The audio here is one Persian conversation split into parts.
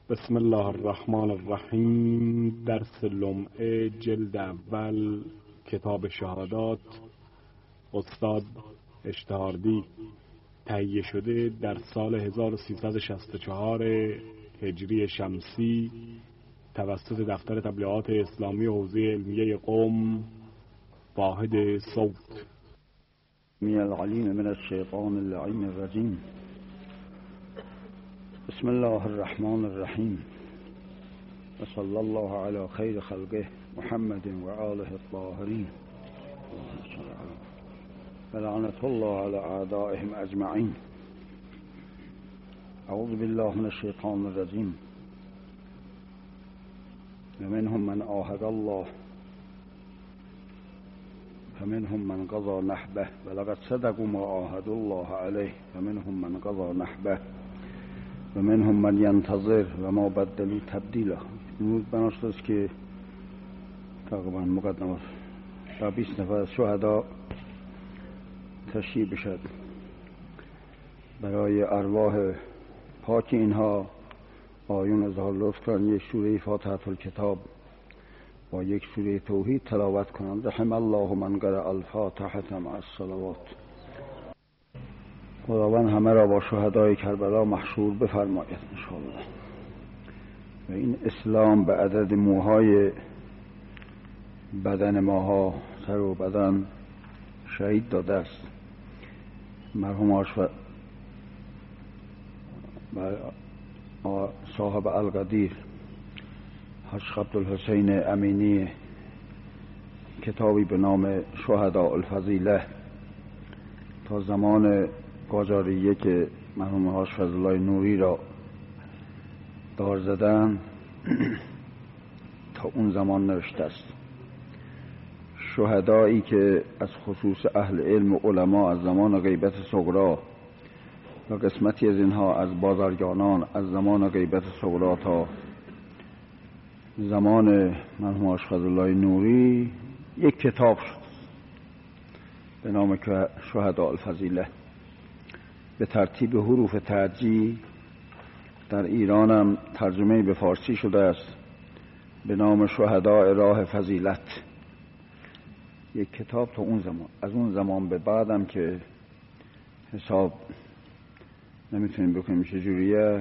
بسم الله الرحمن الرحیم. درس لمعه جلد اول کتاب شهادات، استاد اشتهاردی. تهیه شده در سال 1364 هجری شمسی توسط دفتر تبلیغات اسلامی حوزه علمیه قم. واحد صوت. من العلیم من الشیطان اللعین الرجیم. بسم الله الرحمن الرحیم و صلی الله علی خیر خلقه محمد و آله الطاهرین و لعنت الله علی اعدائهم اجمعین. اعوذ بالله من الشیطان الرجیم. و منهم من عاهد الله فمنهم من قضى نحبه ولقد صدقوا ما عاهدوا الله عليه فمنهم من قضى نحبه و منهم من ینتظر و ما بدلوا تبدیلا. امروز بناشت است که تقریبا مقدمات تا 20 نفر از شهدا تشریح بشد برای ارواح پاک اینها. آیون اظهار لطف کنند یک سوره فاتحه الکتاب با یک سوره توحید تلاوت کنند. رحم الله من قرأ الفاتحه مع الصلوات. خداوند همه را با شهدای کربلا محشور بفرماید انشاءالله. و این اسلام به عدد موهای بدن ماها سر و بدن شهید داده است. مرحوم صاحب القدیر حاج عبدالحسین امینی کتابی به نام شهداء الفضیله تا زمان قاجاریه که مرحوم حاج فضلالله نوری را دار زدن تا اون زمان نوشته است. شهدایی که از خصوص اهل علم و علما از زمان غیبت صغرا و قسمتی از اینها از بازرگانان از زمان غیبت صغرا تا زمان مرحوم حاج فضلالله نوری یک کتاب شد به نام شهداء الفضیله. به ترتیب حروف ترجیح در ایران هم ترجمه به فارسی شده است به نام شهداء راه فضیلت. یک کتاب تا اون زمان. از اون زمان به بعدم که حساب نمیتونیم بکنیم چجوریه.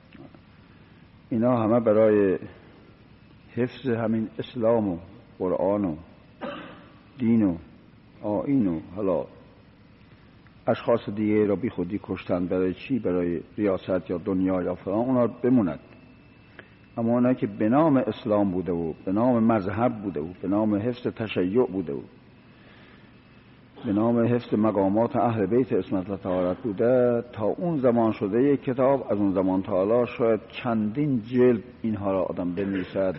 اینا همه برای حفظ همین اسلام و قرآن و دین و آیین و حالا اشخاص دیگه را بی خودی کشتن. برای چی؟ برای ریاست یا دنیا یا فلان. اونا بموند. اما اونا که به نام اسلام بوده و به نام مذهب بوده و به نام حفظ تشیع بوده و به نام حفظ مقامات اهل بیت عصمت و طهارت بوده تا اون زمان شده یک کتاب. از اون زمان تا حالا شاید چندین جلد اینها را آدم بنویسد.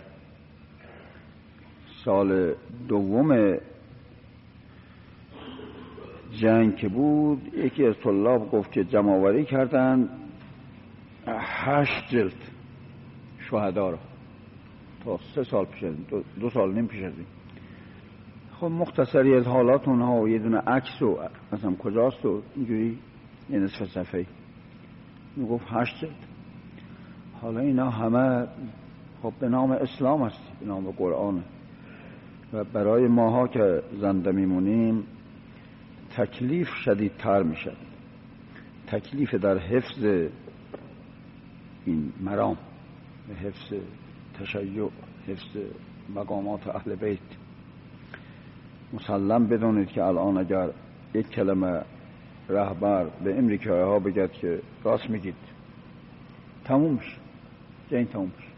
سال دوم جنگ که بود یکی از طلاب گفت که جمع‌آوری کردن 8 جلد شهدا را تا 3 سال پیش از این 2 سال نیم پیش از این. خب مختصری از حالات اونها و یه دونه عکس و مثلا کجاست و اینجوری یه نصف صفحه میگفت 8 جلد. حالا اینا همه خب به نام اسلام است، به نام قرآن. و برای ماها که زنده میمونیم تکلیف شدیدتر میشد. تکلیف در حفظ این مرام، حفظ تشیع، حفظ مقامات اهل بیت. مسلم بدونید که الان اگر یک کلمه رهبر به امریکایی ها بگد که راست میگید تموم میشه، جنگ تموم میشه.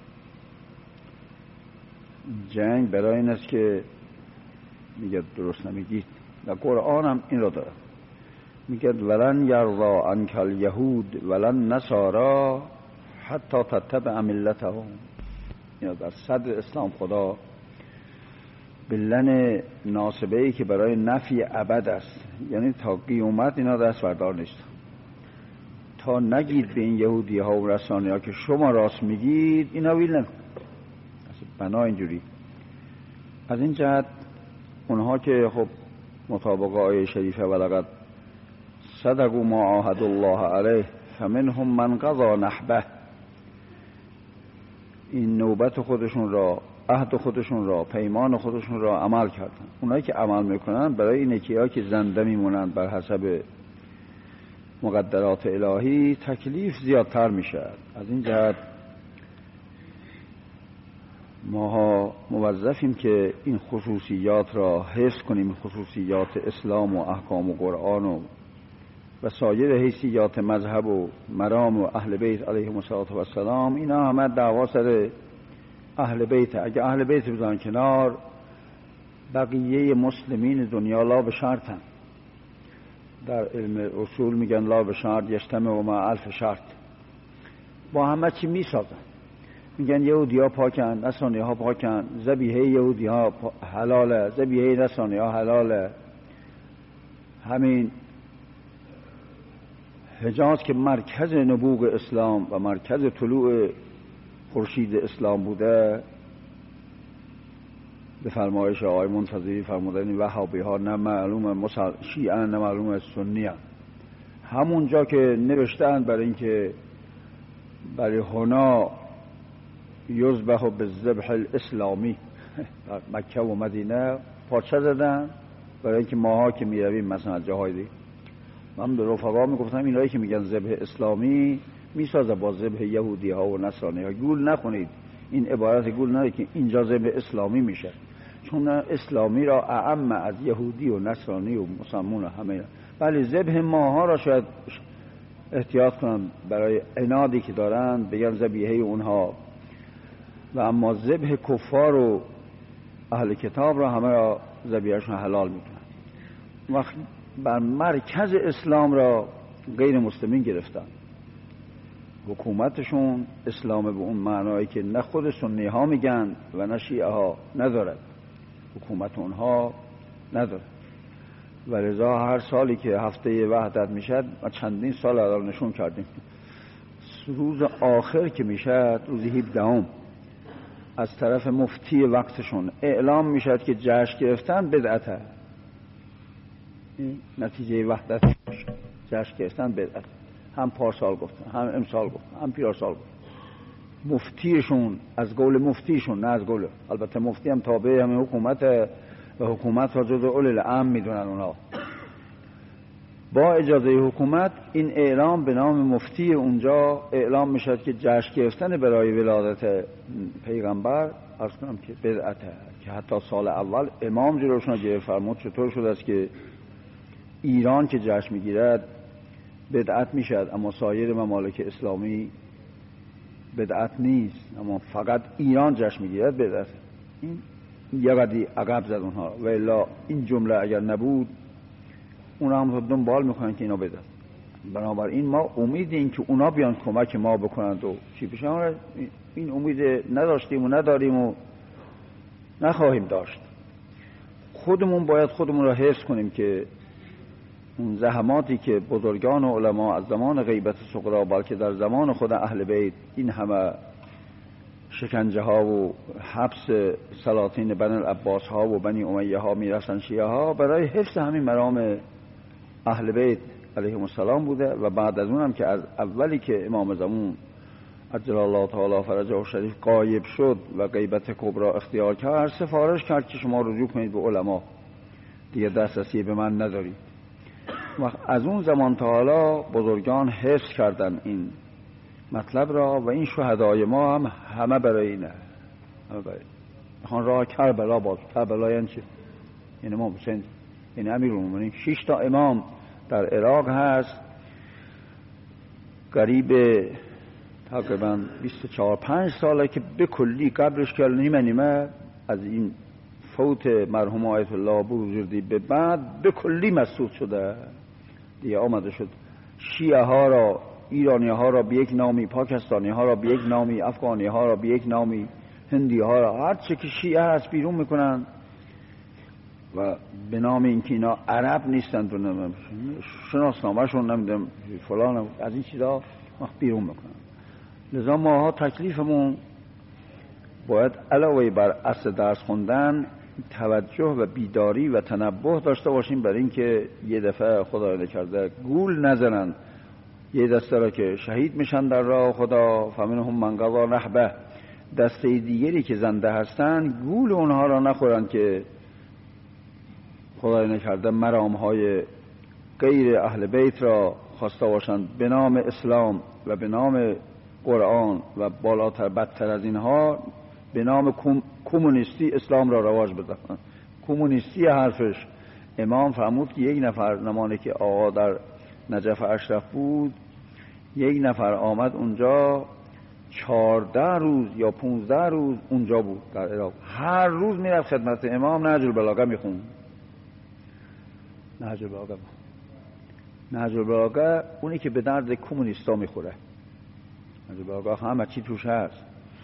جنگ برای این است که میگه درست نمیگید. و قرآن هم این را داره، میگه ولن یرضا عنک الیهود ولن نصارا حتی تتبع ملتهم. اینا در صدر اسلام خدا به لن ناسبه ای که برای نفی ابد است، یعنی تا قیامت اینا دست بردار نیست. تا نگید به این یهودی ها و رسانی ها که شما راست میگید، اینا ویل نکن. بنا اینجوری. از این جهت اونها که خب مطابق آیه شریفه ولقد صدقوا ما عاهدوا الله علیه فمنهم من قضى نحبه این نوبت خودشون را، عهد خودشون را، پیمان خودشون را عمل کردن. اونایی که عمل میکنن برای این نیکی‌ها که زنده میمونن بر حسب مقدرات الهی تکلیف زیادتر میشه. از این جهت ما موظفیم که این خصوصیات را حفظ کنیم، خصوصیات اسلام و احکام و قرآن و سایر حیثیات مذهب و مرام و اهل بیت علیهم السلام. اینا همه دعوا سر اهل بیت. اگه اهل بیت بزنن کنار، بقیه مسلمین دنیا لا به شرطن. در علم اصول میگن لا به شرط یجتمع و مع الف شرط. با همه چی میسازن. میگن یهودی ها پاکن، نصرانی ها پاکن، ذبیحه یهودی ها حلاله، ذبیحه نصرانی ها حلاله. همین حجاز که مرکز نبوغ اسلام و مرکز طلوع خورشید اسلام بوده، به فرمایش آقای منتظری فرمودن وهابی ها نه معلوم شیعه نه معلوم سنی، همونجا که نوشتن برای اینکه برای هنا یذبح بالذبح الاسلامی در مکه و مدینه پارچه زدن برای اینکه ماها که میرویم مثلا جاهای دیگه. من به رفقا میگفتم اینایی که میگن ذبح اسلامی میسازه با ذبح یهودی ها و نصرانی ها. گول نخونید، این عبارت گول نده که اینجا ذبح اسلامی میشه، چون اسلامی را اعم از یهودی و نصرانی و مسلمون و همه. ولی ذبح ماها را شاید احتیاط کنن برای عنادی که دارن بگن ذبیحه اونها، و اما ذبح کفار و اهل کتاب را همه را ذبیحه‌شون حلال میکنن. وقت بر مرکز اسلام را غیر مسلمین گرفتن، حکومتشون اسلام به اون معنایی که نه خود سنی ها میگن و نه شیعه ها ندارد، حکومت اونها ندارد. و لذا هر سالی که هفته وحدت میشد و چندین سال الان نشون کردیم، روز آخر که میشد، روز 17 از طرف مفتی وقتشون اعلام میشد که جشن گرفتن بدعته. این نتیجه وحدت جشن گرفتن بدعت. هم پارسال گفتن، هم امسال گفتن، هم پیرسال گفتن. مفتیشون از قول مفتیشون، نه از قول، البته مفتی هم تابع همین حکومت و حکومت را جزء اول الامر میدونن اونا. با اجازه حکومت این اعلام به نام مفتی اونجا اعلام میشد که جشن گرفتن برای ولادت پیغمبر عرض کنم که بدعته، که حتی سال اول امام جلوشون گرفت فرمود چطور شده است که ایران که جشن میگیرد بدعت میشد اما سایر ممالک اسلامی بدعت نیست، اما فقط ایران جشن میگیرد بدعت. این یه قدی عقب زد اونها، و الا این جمله اگر نبود اونا هم دنبال میکنن که اینا بدعت. بنابراین ما امیدیم که اونا بیان کمک ما بکنند و چی بشن، این امید نداشتیم و نداریم و نخواهیم داشت. خودمون باید خودمون را حفظ کنیم که اون زحماتی که بزرگان و علما از زمان غیبت صغرا بلکه در زمان خود اهل بیت این همه شکنجه ها و حبس سلاطین بنی العباس ها و بنی امیه ها میرسن شیعه ها برای حفظ همین مرام اهل بیت علیهم السلام بوده. و بعد از اونم که از اولی که امام زمان عجل الله تعالی فرجه الشریف غایب شد و غیبت کبرا اختیار کرد، سفارش کرد که شما رجوع کنید به علما، دیگه دسترسی به من ندارید. و از اون زمان تا حالا بزرگان حفظ کردن این مطلب را و این شهدای ما هم همه برای اینه، همه برای این راه کربلا باز. کربلا یعنی چی؟ این امام حسین، این امیرالمومنین. 6 تا امام در عراق هست، قریب تقریبا 24-25 ساله که به کلی قبرش که نیمه از این فوت مرحوم آیت الله بروجردی به بعد به کلی مسدود شده دیگه. آمده شد شیعه ها را، ایرانی ها را به یک نامی، پاکستانی ها را به یک نامی، افغانی ها را به یک نامی، هندی ها را، هر چه که شیعه هست بیرون میکنن و به نام اینکه اینا عرب نیستند و شناسنامه شون نمیدونم فلان، از این چیزا بیرون میکنن. لذا ماها تکلیفمون باید علاوه بر اصل درس خوندن توجه و بیداری و تنبه داشته باشیم برای اینکه یه دفعه خدا نکرده گول نزنن یه دسته را که شهید میشن در راه خدا، فمنهم من قضی نحبه، دسته دیگری که زنده هستن گول اونها را نخورن که خدای نکرده مرامهای غیر اهل بیت را خواسته باشند به نام اسلام و به نام قرآن و بالاتر بدتر از اینها به نام کمونیستی اسلام را رواج بدهند. کمونیستی حرفش امام فرمود که یک نفر نمانه که آقا در نجف اشرف بود، یک نفر آمد اونجا 14 روز یا 15 روز اونجا بود در عراق، هر روز میرفت خدمت امام نهج البلاغه میخوند. نهج البلاغه اونی که به درد کمونیستا میخوره. نهج البلاغه همه چی توش هست.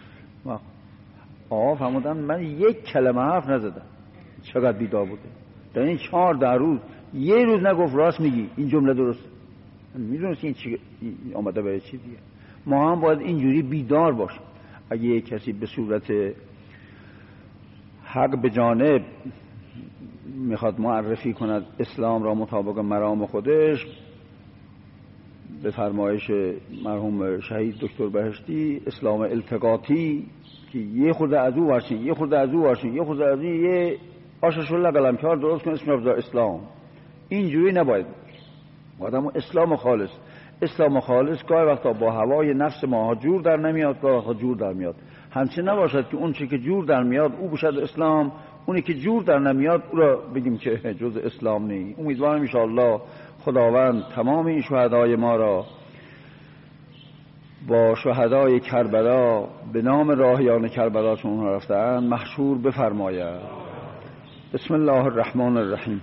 آقا فرمودن من یک کلمه حرف نزدم، چقدر بیدار بوده. در این 14 روز یه روز نگفت راست میگی این جمله درست. میدونست این چی آمده برای چی دیگه. ما هم باید اینجوری بیدار باشیم. اگه یک کسی به صورت حق به جانب میخواد معرفی کند اسلام را مطابق مرام خودش، به فرمایش مرحوم شهید دکتر بهشتی اسلام التقاطی که یه خورده از او ورشین یه خورده از او ورشین یه خورده از این یه آششالله قلمکار درست کن اسم را بذار اسلام، اینجوری نباید. آدم اسلام خالص گاهی وقتا با هوای نفس ما جور در نمیاد، گاهی وقتا جور در میاد. همچنین نباشد که اون چی که جور در میاد او باشد اسلام، اونی که جور در نمیاد او را بگیم که جز اسلام نیست. امیدوارم ان شاء الله خداوند تمام این شهدای ما را با شهدای کربلا به نام راهیان کربلا چون رفتند محشور بفرماید. بسم الله الرحمن الرحیم.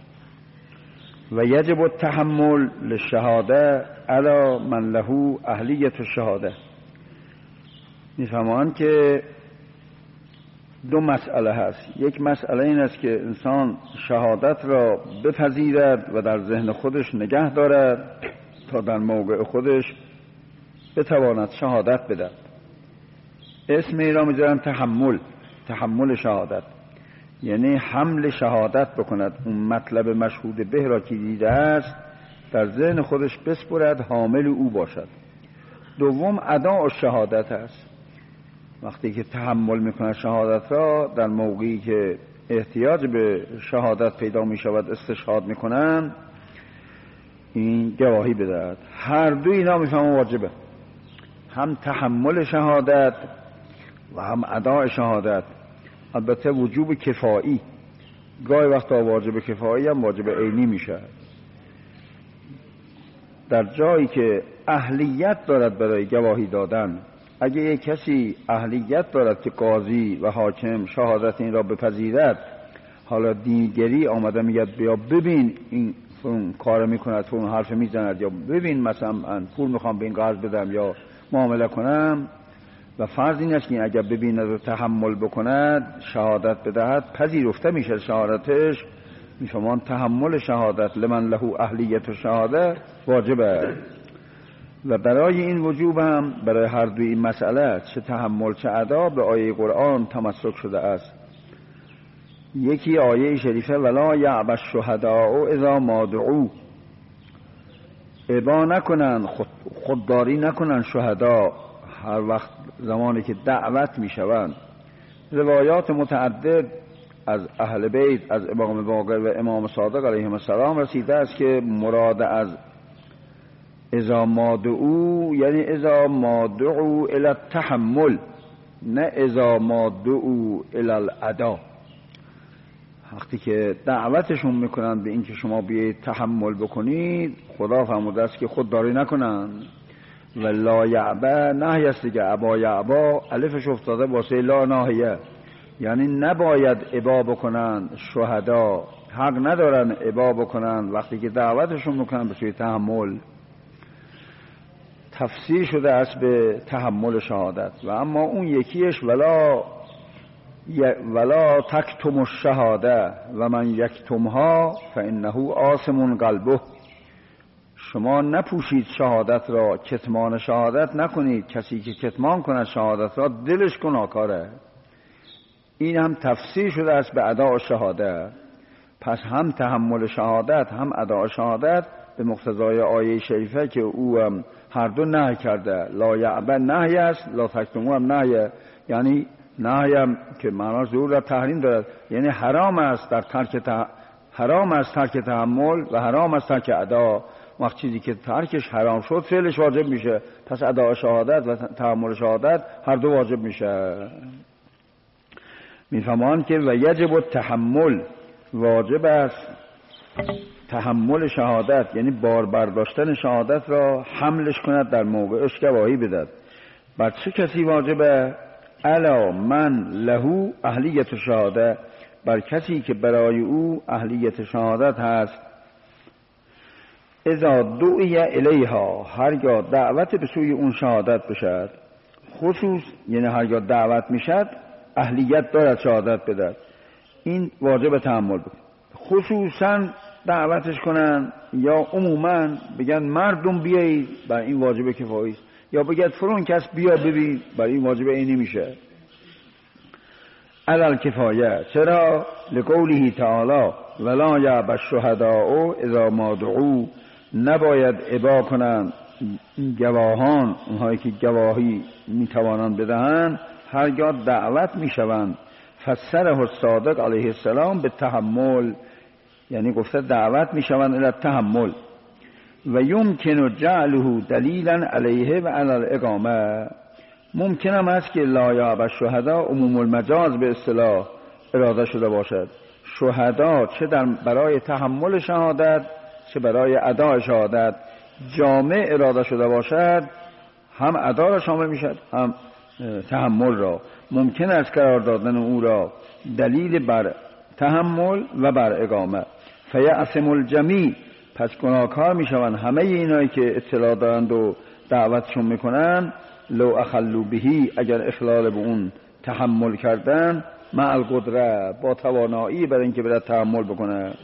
و یجب التحمل للشهاده علی من له اهلیت الشهاده. میفهمند که دو مسئله هست. یک مسئله این است که انسان شهادت را بپذیرد و در ذهن خودش نگه دارد تا در موقع خودش بتواند شهادت بدهد. اسم این را میذارن تحمل شهادت، یعنی حمل شهادت بکند. اون مطلب مشهود به را که دیده است در ذهن خودش بسپرد، حامل او باشد. دوم اداء شهادت است. وقتی که تحمل میکند شهادت را، در موقعی که احتیاج به شهادت پیدا میشود استشهاد میکنند، این گواهی بدهد. هر دو اینا میفهمم واجبه، هم تحمل شهادت و هم اداء شهادت. البته وجوب کفایی، گاهی وقتا واجب کفایی هم واجب عینی میشه. در جایی که اهلیت دارد برای گواهی دادن، اگه یک کسی اهلیت دارد که قاضی و حاکم شهادت این را بپذیرد، حالا دیگری آمده میگه بیا ببین این کار میکند، اون حرف میزند، یا ببین مثلا من پول میخوام به این قرض بدم یا معامله کنم، و فرض این است که اگر ببیند و تحمل بکند شهادت بدهد، پذیرفته میشه شهادتش. میفهمان تحمل شهادت لمن له اهلیت و شهاده واجبه. و برای این وجوب هم برای هر دوی این مسئله چه تحمل چه ادا به آیه قرآن تمسک شده است. یکی آیه شریفه ولا یعب الشهداء اذا ما دعوا، ابا نکنن، خودداری نکنن شهدا هر وقت زمانی که دعوت میشوند. روایات متعدد از اهل بیت، از امام باقر و امام صادق علیهم السلام رسیده است که مراد از اذا ما دعوا یعنی اذا ما دعوا الی التحمل، نه اذا ما دعوا الی الادا. وقتی که دعوتشون میکنن به این که شما بیایید تحمل بکنید، خدا فرموده است که خودداری نکنن. و لا یعبا نهی است دیگه، ابا یعبا الفش افتاده واسه لا ناهیه، یعنی نباید ابا بکنن. شهدا حق ندارن ابا بکنن وقتی که دعوتشون میکنن به سوی تحمل. تفسیر شده است به تحمل شهادت. و اما اون یکیش ولا تکتم الشهاده و من یکتمها فانه آثم قلبه. شما نپوشید شهادت را، کتمان شهادت نکنید. کسی که کتمان کند شهادت را دلش گناهکاره. این هم تفسیر شده است به اداء شهاده. پس هم تحمل شهادت هم اداء شهادت به مقتضای آیه شریفه که او هر دو نهی کرده. لا یعبه نهی است، لا تکتمو هم نهی، یعنی نهی هم که معناش ظهور در تحریم دارد، یعنی حرام است ترک تحمل و حرام است ترک ادا. وقت چیزی که ترکش حرام شد فعلش واجب میشه، پس ادا شهادت و تحمل شهادت هر دو واجب میشه. میفهمان که و یجب التحمل، واجب است تحمل شهادت، یعنی بار برداشتن شهادت را حملش کند، در موقعش گواهی بدهد. بر چه کسی واجبه؟ الا من له اهلیت شهاده، بر کسی که برای او اهلیت شهادت هست. اذا دعی الیها، هرگاه دعوت به سوی اون شهادت بشد، خصوص یعنی هرگاه دعوت میشد اهلیت دارد شهادت بدهد، این واجب تحمل بود. خصوصا دعوتش کنن یا عموما بگن مردم بیایید، بر این واجب کفایی است، یا بگن فلان کس بیا ببین، بر این واجب عینی میشه. علل کفایه، چرا؟ لقوله تعالی ولا یعب الشهداء اذا ما دعوا، نباید ابا کنند گواهان، اونهایی که گواهی میتوانند بدهند، هرگاه دعوت میشوند. فسره الصادق علیه السلام به تحمل، یعنی گفته دعوت میشوند الی تحمل. و یمکن جعله دلیلا علیه و علی الاقامه، ممکن هم است که لا یعب الشهداء عموم المجاز به اصطلاح اراده شده باشد. شهدا چه برای تحمل شهادت چه برای اداء شهادت جامع اراده شده باشد، هم ادا را شامل میشد هم تحمل را. ممکن است قرار دادن او را دلیل بر تحمل و بر اقامه. فیعصم الجمیع، پس گناهکار میشوند همه اینایی که اطلاع دارند و دعوتشون میکنن. لو اخلوا بهی، اگر اخلال به اون تحمل کردن، مع القدره، با توانایی برای اینکه برای تحمل بکنه.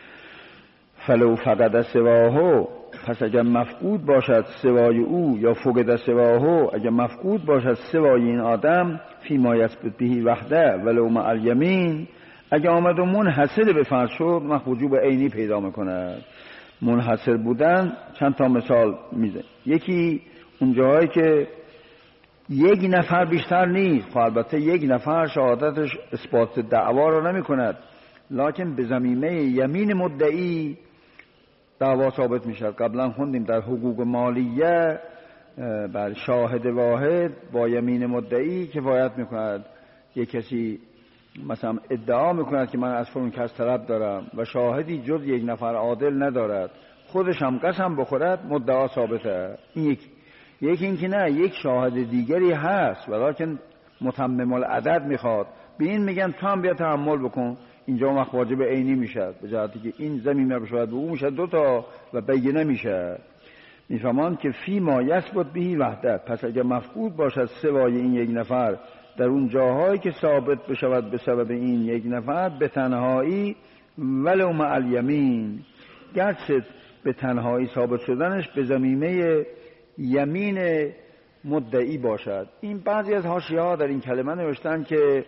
فلو فقد سواه، پس اگر مفقود باشد سوای او، یا فقد سواه، اگر مفقود باشد سوای این آدم، فی ما یثبت بهی وحده ولو مع الیمین، اگر آمد و منحصر به فرض شد، وجوب عینی پیدا میکنه. منحصر بودن چند تا مثال میده. یکی اون جاهایی که یک نفر بیشتر نیست، خب البته یک نفر شهادتش اثبات دعوا را نمی کند، لکن به ضمیمه یمین مدعی دعوا ثابت می شود. قبلا خوندیم در حقوق مالیه بر شاهد واحد با یمین مدعی کفایت می کند. یک کسی مثلا ادعا می کند که من از فلان کس طلب دارم و شاهدی جز یک نفر عادل ندارد، خودش هم قسم بخورد، مدعا ثابته. این یکی این که نه، یک شاهد دیگری هست ولیکن متمم العدد میخواد، به این میگن تو هم بیا تحمل بکن، اینجا وقت واجب عینی میشه، به جهتی که این زمینه بشود به اون میشه دوتا و بینه میشه. میفهمان که فی ما یثبت بهی وحدت، پس اگر مفقود باشد سوای این یک نفر در اون جاهایی که ثابت بشود به سبب این یک نفر به تنهایی، ولو مع الیمین، گرچه به تنهایی ثابت شدنش به ضمیمه یمین مدعی باشد. این بعضی از حاشیه ها در این کلمه نوشتن که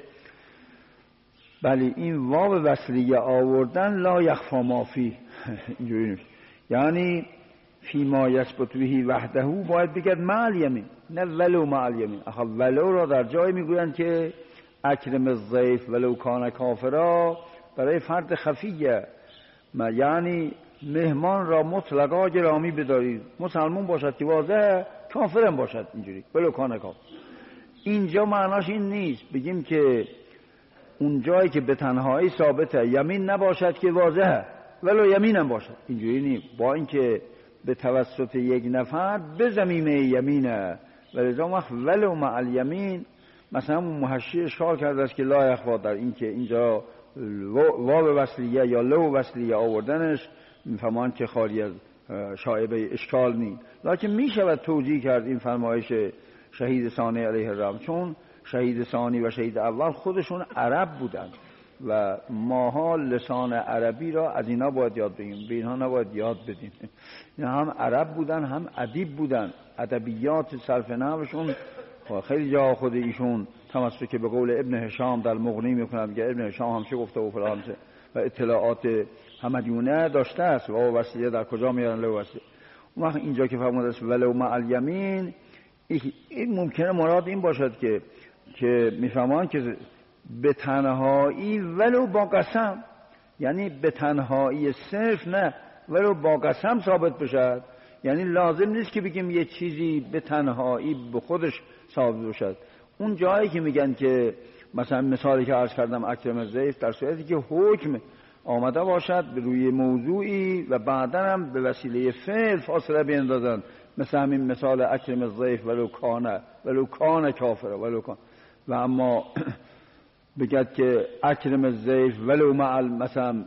بله این واو وصلیه آوردن لا یخفی ما فی، اینجوری نوشت، یعنی فی ما یثبت بهی وحده باید بگید مع الیمین، نه ولو مع الیمین. آخه ولو را در جای میگویند که اکرم الضیف ولو کان کافرا، برای فرد خفیه، یعنی مهمان را مطلقا گرامی بدارید، مسلمان باشد که واضحه، کافرم باشد، اینجوری ولو کان کافر. اینجا معناش این نیست بگیم که اون جایی که به تنهایی ثابته یمین نباشد که واضحه ولو یمینم باشد، اینجوری نیست، با اینکه به توسط یک نفر به ضمیمه یمینه. ولذا وقت ولو مع الیمین، مثلا محشی اشکال کرده است که لا یخفی در این که اینجا واو وصلیه یا لو وصلیه آوردنش میفهمان که خالی از شایبه اشکال نیست، لکن میشود توجیه کرد این فرمایش شهید ثانی علیه الرحمه، چون شهید ثانی و شهید اول خودشون عرب بودند و ماها لسان عربی را از اینا باید یاد بگیم، به اینها نباید یاد بدیم. اینا هم عرب بودن هم ادیب بودن، ادبیات صرف نحوشون خیلی جا خود ایشون تمسک به قول ابن هشام در مغنی میکنند که ابن هشام همشه گفته و فلان همشه، و اطلاعات مدیونه داشته است و وصیه در کجا میارن له وصیه. اون وقت اینجا که فرموده است ولو مع الیمین، این ممکنه مراد این باشد که میفهمان که به تنهایی ولو با قسم، یعنی به تنهایی صرف نه، ولو با قسم ثابت بشد. یعنی لازم نیست که بگیم یه چیزی به تنهایی به خودش ثابت بشد. اون جایی که میگن که مثلا مثالی که عرض کردم اکرم ضیف، در صورتی که حکم آمده باشد به روی موضوعی و بعدا هم به وسیله فعل فاصله بیندازن، مثل همین مثال اکرم ضیف ولو کان کافر ولو کان، و اما بگد که اکرم ضیف ولو مع مثلا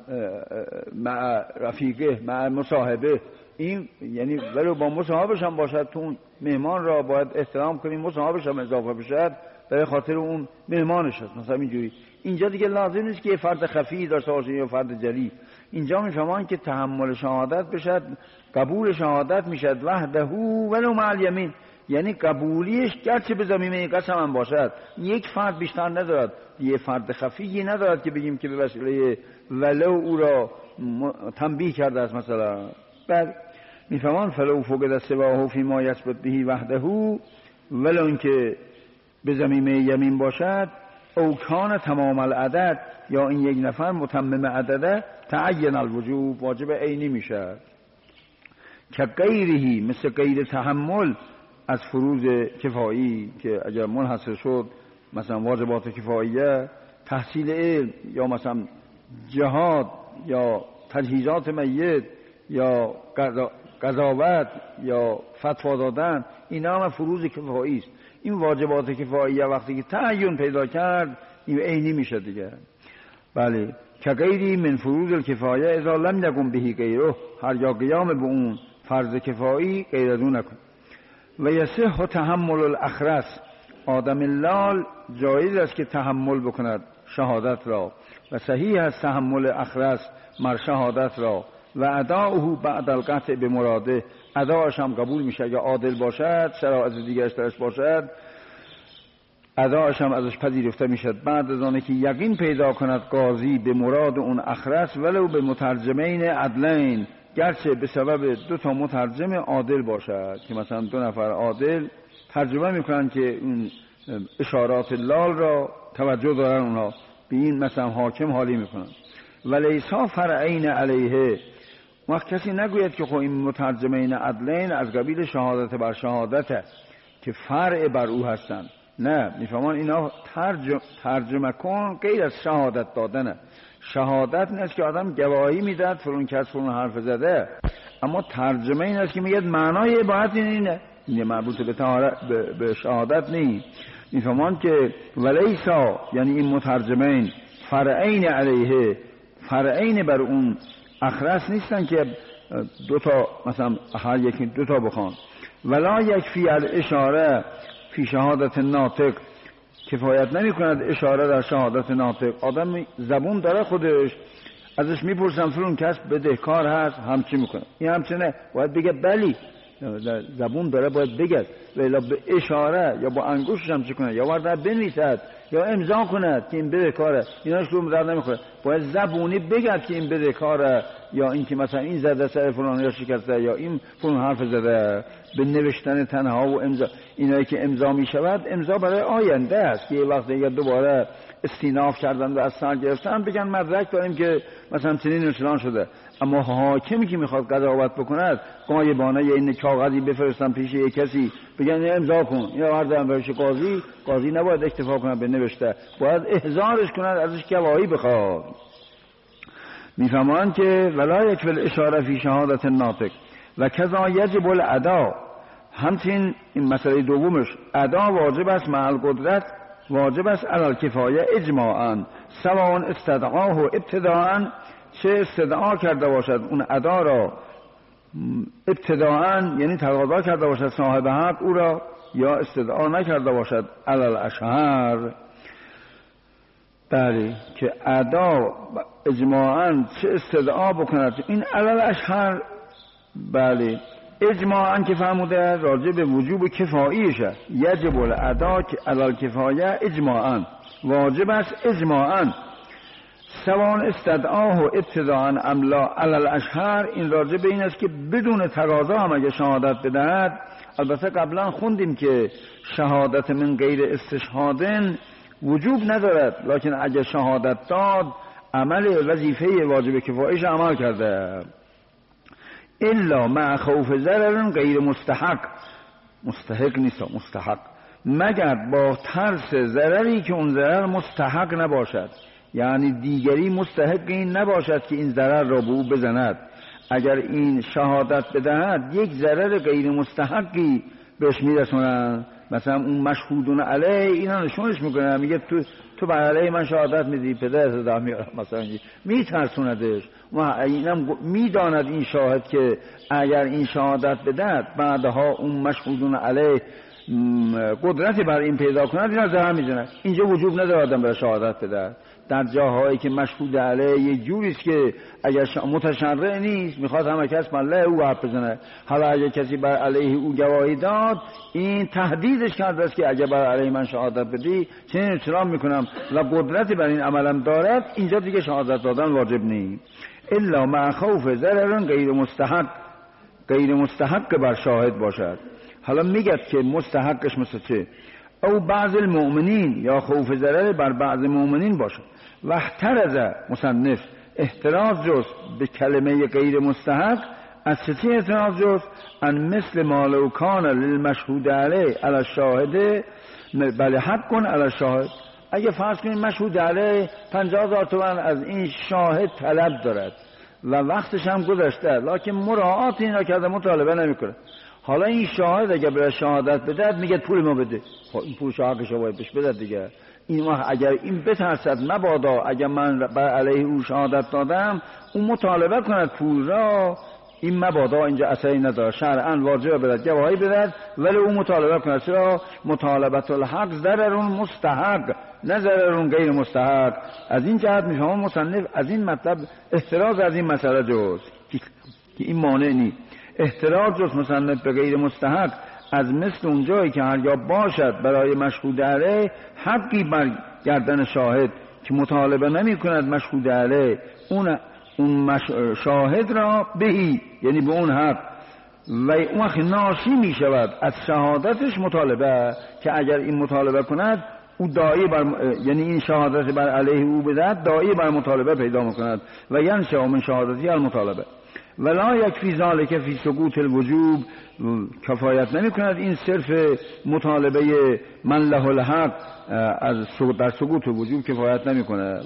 مع رفیقه مع مصاحبه، این یعنی ولو با مصاحبش هم باشد، تو اون مهمان را باید احترام کنیم، مصاحبش هم اضافه بشد برای خاطر اون مهمانش هست. مثلا اینجوری اینجا دیگه لازم نیست که یه فرد خفی داشته باشه یا فرد جلی. اینجا میفهمان که تحمل شهادت بشد، قبول شهادت میشد وحده ولو مع الیمین، یعنی قبولیش گرچه به ضمیمه قسم هم باشد. یک فرد بیشتر ندارد، یه فرد خفی ندارد که بگیم که به وسیله ولو او را تنبیه کرده است. مثلا بعد میفهمان فلو فقد سواه فی ما یثبت به وحده، ولو اینکه به ضمیمه یمین باشد، او کان تمام العدد، یا این یک نفر متمم عدده، تعین الوجوب، واجب عینی میشه. که غیرهی، مثل غیر تحمل از فروض کفایی که اگر منحصر شد مثلا واجبات کفاییه، تحصیل علم یا مثلا جهاد یا تجهیزات میت یا قضاوت یا فتوا دادن، اینا هم فروض کفایی است. این واجبات کفاییه وقتی که تعین پیدا کرد این عینی میشه دیگه. بله، که غیری من فروض الکفایه اذا لم یکن به غیره، هر یا قیام به اون فرض کفایی غیر از اون نکن. و یصح تحمل الاخرس، آدم لال جایز است که تحمل بکند شهادت را، و صحیح است تحمل اخرس مر شهادت را، و اداؤه بعد القطع به مراده، اداش هم قبول میشه اگه عادل باشد، شرایط دیگرش درش باشد، اداش هم ازش پذیرفته میشد بعد از آنه که یقین پیدا کند قاضی به مراد اون اخرس، ولو به مترجمین عدلین، گرچه به سبب 2 مترجم عادل باشد، که مثلا 2 نفر عادل ترجمه میکنن که اون اشارات لال را توجه دارن، اونها به این مثلا حاکم حالی میکنن. ولیسا فرعین علیه، وقت کسی نگوید که خب این مترجمین عدلین از قبیل شهادت بر شهادت که فرع بر او هستن. نه، میفهمان اینا ترجمه کن غیر از شهادت دادنه. شهادت نیست که آدم گواهی میداد فلان کس فلان حرف زده، اما ترجمه این است که میگه معنای عبارت اینه، این مربوط به شهادت نیست. میفهمان که ولیسا یعنی این مترجمین فرعین علیه، فرعین بر اون اخرس نیستن که 2 مثلا هر یکی 2 بخوان. ولا یکفی الاشاره فی شهادت ناطق، کفایت نمی کند اشاره در شهادت ناطق. آدم زبون داره خودش، ازش میپرسن فلان کس بدهکار هست، همچی میکنه، این همچنه باید بگه بلی، زبون داره باید بگه، ولی به اشاره یا با انگوشش همچی کنه، یا ورده بنویسد یا امضا کند که این بدهکاره، ایناش رو در نمیخوره، باید زبونی بگه که این بدهکاره، یا این که مثلا این زده سر فلان یا شکسته یا این فلان حرف زده. به نوشتن تنها و امضا، اینایی که امضا میشود امضا برای آینده است که یه وقت دیگه دوباره استیناف کردن و از سر گرفتن بگن مدرک داریم که مثلا چنین نشان شده. اما حاکمی که میخواد قضاوت بکند غایبانه یه این کاغذی بفرستن پیش یک کسی بگن امضا کن، یا وردن بهش قاضی نباید اکتفا کنه به نوشته، باید احضارش کند، ازش گواهی بخواد. میفهمان که ولا یک اشاره فی شهادت ناطق و کذا یجب الادا، همچنین این مسئله دومش ادا واجب است مع القدرت، واجب است علی الکفایه اجماعا، سواء استدعاه ابتداء، چه استدعا کرده باشد اون ادا را ابتداء یعنی تقاضا کرده باشد صاحب حق او را، یا استدعا نکرده باشد علی الاشهر. بله، که ادا اجماعا چه استدعا بکند این علی الاشهر. بله، اجماعا که فرموده راجع به وجوب کفاییشه، یجب الادا که علی الکفایه اجماعا، واجب است اجماعا، سوان استدعاه و ابتداء املا علل اشهر، این راجع به این است که بدون تقاضا هم اگه شهادت بدهد. البته قبلا خوندیم که شهادت من غیر استشهادن وجوب ندارد، لکن اگه شهادت داد عمل وظیفه واجب کفایش عمل کرده. الا مع خوف ضرر غیر مستحق، مستحق نیست مستحق، مگر با ترس ضرری که اون ضرر مستحق نباشد، یعنی دیگری مستحق این نباشد که این ضرر را به او بزند. اگر این شهادت بدهد یک ضرر غیر مستحقی بهش میرسونن، مثلا اون مشهودون علیه اینا نشونش میکنن، میگه تو بر علیه من شهادت میدی، پدرت دا میارم مثلا، میترسوندش و اینم میداند این شاهد که اگر این شهادت بدهد بعدها اون مشهودون علیه قدرتی بر این پیدا کند، اینا ضرر میزنن. اینجا وجوب نداره آدم برای شهادت بدهد. در جاهایی که مشهود علیه یک جوریست که اگر متشرع نیست میخواد همه کس مله او حرف بزنه، حالا اگر کسی بر علیه او گواهی داد این تهدیدش کرده است که اگر بر علیه من شهادت بدی چنین احترام میکنم و قدرتی بر این عملم دارد، اینجا دیگه شهادت دادن واجب نیست. الا مع خوف ضرر غیر مستحق، غیر مستحق بر شاهد باشد. حالا میگه که مستحقش مثل چه؟ او بعض المؤمنین، یا خوف ضرر بر بعض مؤمنین باشد. و احترز مصنف احتراز جست به کلمه غیر مستحق، از چه احتراز جست؟ ان مثل ما لو کان للمشهود علیه علی الشاهد بله حق کن علی الشاهد. اگه فرض کنیم مشهود علیه 50,000 تومان از این شاهد طلب دارد و وقتش هم گذشته، لکن مراعات اینا کرده، مطالبه نمیکنه. حالا این شاهد اگه برای شهادت بدهد میگه پول ما بده، خب این پول شاهدش رو باید بهش بده دیگه. این اگر این بترسد مبادا اگر من بر علیه او شهادت دادم اون مطالبه کند پول را، این مبادا اینجا اثری نداره، شرعاً واجب بدهد گواهی بدهد ولی اون مطالبه کند. چرا؟ مطالبت الحق ضرر مستحق نه ضرر غیر مستحق. از این جهت میفهمم مصنف از این مطلب احتراز از این مسئله جست که این مانع نیست. احتراز جست مصنف به غیر مستحق از مثل اونجایی که هر یا باشد برای مشهود علیه حقی بر گردن شاهد که مطالبه نمی کند مشهود علیه اون شاهد را بهی، یعنی به اون حق، و اون وقت ناشی می شود از شهادتش مطالبه، که اگر این مطالبه کند او داعی بر یعنی این شهادت بر علیه او بدهد داعی بر مطالبه پیدا میکند و ینشأ من شهادتی المطالبه. ولا یکفی ذلک فی سقوط الوجوب، کفایت نمی کند این صرف مطالبه من له الحق در سقوط وجوب کفایت نمی کند.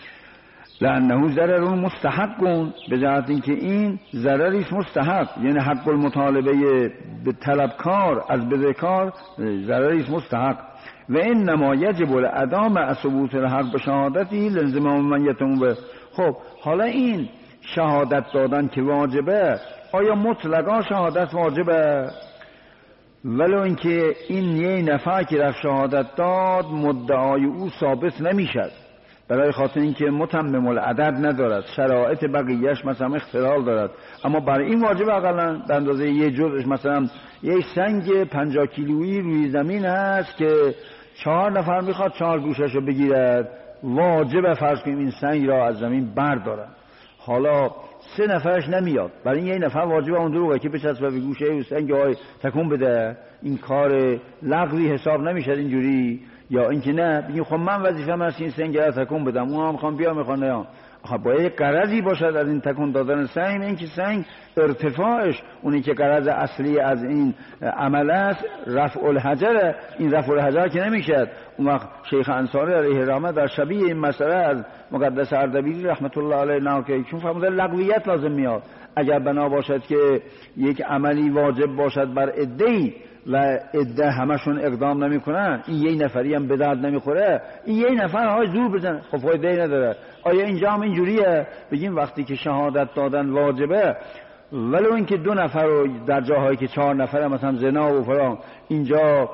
لانه ضرر مستحق، به جهت اینکه این ضرری است مستحق، یعنی حق المطالبه به طلبکار از بدهکار ضرری است مستحق. و انما یجب الاداء مع ثبوت الحق به شهادتی لازم من یتم به. خب حالا این شهادت دادن که واجبه، آیا مطلقا شهادت واجبه؟ ولو اینکه این یه نفر که رفت شهادت داد مدعای او ثابت نمیشد، برای خاطر اینکه متمم العدد ندارد، شرایط بقیهش مثلا اختلال دارد، اما برای این واجب اقلا به اندازه یه جزش، مثلا یه سنگ 50 کیلویی روی زمین هست که 4 نفر میخواد 4 گوشش رو بگیرد، واجب فرض کنیم این سنگ را از زمین بردارن. حالا 3 نفرش نمیاد، برای این 1 نفر واجب اون دروغه که بچسبه به گوشه و سنگ های تکون بده. این کار لغوی حساب نمیشه اینجوری. یا اینکه نه بگیم خب من وظیفه‌م است این سنگ را تکون بدم، اونها میخوام بیا میخوان نه، خب باید غرضی باشد از این تکون دادن سنگ، این که سنگ ارتفاعش اونی که غرض اصلی از این عمل است رفع الحجر، این رفع الحجر که نمیشد. اون وقت شیخ انصاری علیه رحمه در شبیه این مسئله از مقدس اردبیلی رحمت الله علیه نقل، چون فرموده لغویت لازم میاد. اگر بنا باشد که یک عملی واجب باشد بر عده‌ای و عده همشون اقدام نمیکنن، این 1 نفری هم به درد نمیخوره، این 1 نفر های زور بزنه، خب فایده نداره. آیا اینجا هم اینجوریه؟ بگیم وقتی که شهادت دادن واجبه، ولو اینکه 2 نفر رو در جاهایی که 4 نفره مثلا زنا و فلان، اینجا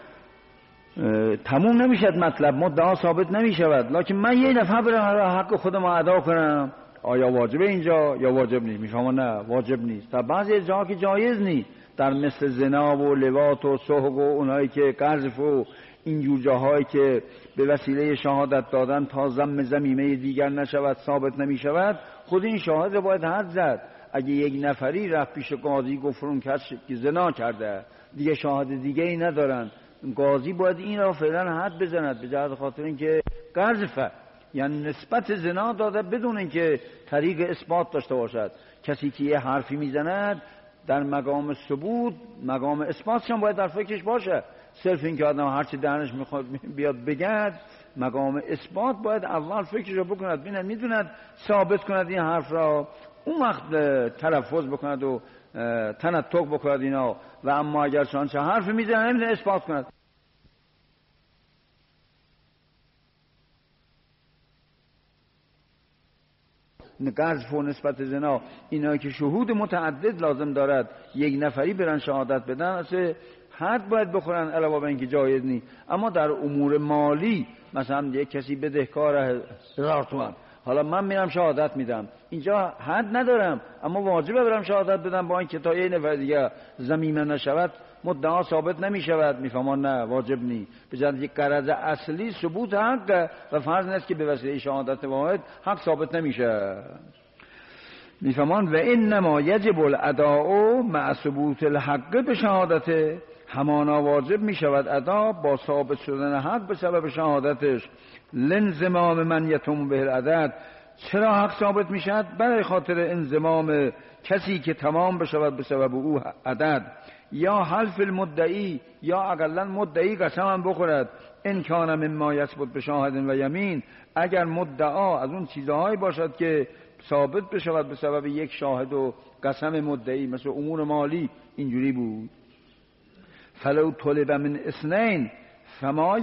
تموم نمیشد مطلب، مدعا ثابت نمیشود، لکن من 1 نفر برم حق خودم ادا کنم، آیا واجبه اینجا یا واجب نیست؟ میفهمم نه واجب نیست. در بعضی جاها که جایز نیست، در مثل زنا و لواط و سحق و اونایی که قذف و اینجور جاهایی که به وسیله شهادت دادن تا ضمیمه دیگر نشود ثابت نمی شود، خود این شاهد باید حد زد. اگه یک نفری رفت پیش قاضی گفت اون کس که زنا کرده دیگه شاهد دیگه ای ندارن، قاضی باید این را فعلا حد بزند به جهت خاطر اینکه قذفه، یعنی نسبت زنا داده بدون اینکه طریق اثبات داشته باشد. کسی که یه حرفی میزند در مقام ثبوت، مقام اثباتش هم باید در فکرش باشه. صرف این که آدم هرچی درنش میخواد بیاد بگد، مقام اثبات باید اول فکرش رو بکند، میدوند ثابت کند این حرف را، اون وقت تلفظ بکند و تنطق بکند اینا. و اما اگر چه حرفی میزنه نمیتونه اثبات کند. قذف و نسبت زنا اینا که شهود متعدد لازم دارد، یک نفری برن شهادت بدن اصلا حد باید بخورن، علاوه بر اینکه جایز نی. اما در امور مالی مثلا یک کسی بدهکار 1000 تومان، حالا من میرم شهادت میدم، اینجا حد ندارم اما واجبه برم شهادت بدم، با اینکه تا یه نفر دیگه ضمیمه نشود مدعا ثابت نمی شود. میفهمان نه واجب نی، به جهت یک غرض اصلی ثبوت حق و فرض نیست که به وسیله شهادت واحد حق ثابت نمیشه. میفهمان و انما یجب الاداء مع ثبوت الحق به شهادته، همانا واجب می شود ادا با ثابت شدن حق به سبب شهادتش. لانضمام من یتم به العدد، چرا حق ثابت می شود؟ برای خاطر انضمام کسی که تمام بشود به سبب او عدد، یا حلف المدعی، یا اقلا مدعی قسم هم بخورد، ان کان مما یثبت به شاهد و یمین، اگر مدعا از اون چیزهایی باشد که ثابت بشود به سبب یک شاهد و قسم مدعی، مثل امور مالی اینجوری بود. فلو طلب من اثنین فما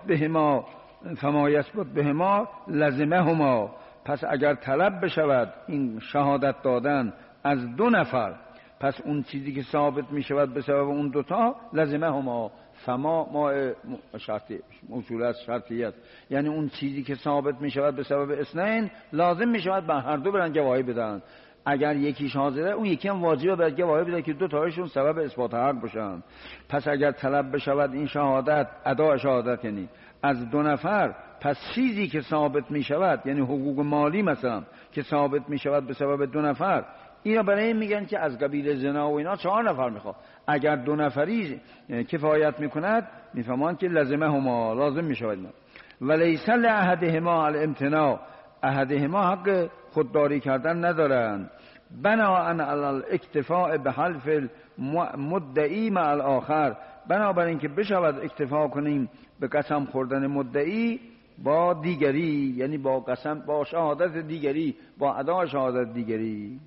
یثبت بهما لزمهما، پس اگر طلب بشود این شهادت دادن از 2 نفر، پس اون چیزی که ثابت می شود به سبب اون دوتا لزمهما، فما ما شرطی موصول از شرطیت، یعنی اون چیزی که ثابت می شود به سبب اثنین لازم می شود بر هر دو برن گواهی بدن. اگر یکیش حاضره اون یکی هم واجبه بر گواهی بده که 2 تایشون سبب اثبات حق باشن. پس اگر طلب بشود این شهادت، ادا شهادت یعنی از 2 نفر، پس چیزی که ثابت می شود یعنی حقوق مالی مثلا که ثابت می شود به سبب 2 نفر، اینا برای این میگن که از قبیل زنا و اینا 4 نفر میخواد. اگر 2 نفری کفایت میکند میفهمان که لازمهما، لازم میشود. ولیس لاحدهما الامتناع، احدهما حق خودداری کردن ندارند. بناءً علی الاکتفاء به حلف المدعی مع الاخر، بنابراین که بشود اکتفا کنیم به قسم خوردن مدعی با دیگری، یعنی با قسم، با شهادت دیگری، با ادا شهادت دیگری.